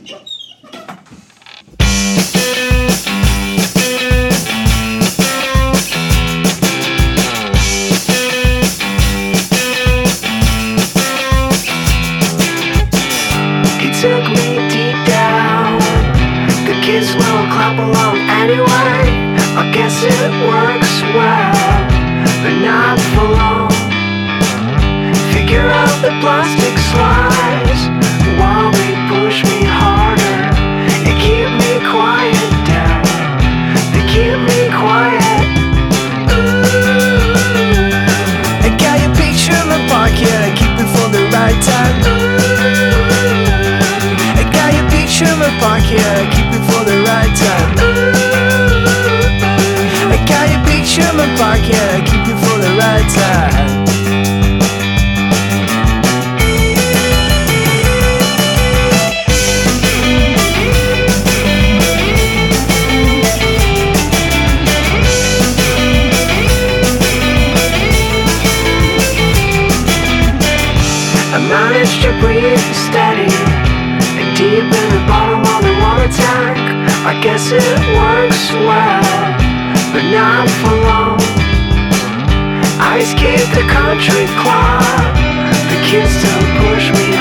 Took me deep down. The kids will clap along anyway. I guess it works well, but not for long. Figure out the plastic slides while they push me harder and keep me quiet down. They keep me quiet. Ooh. I got your picture in my pocket, I keep it for the right time. In my pocket, I keep it for the right time. I got your picture in my pocket, I keep it for the right time. I managed to breathe steady deep in the bottom of the water tank. I guess it works well, but not for long. I skate the country club. The kids still push me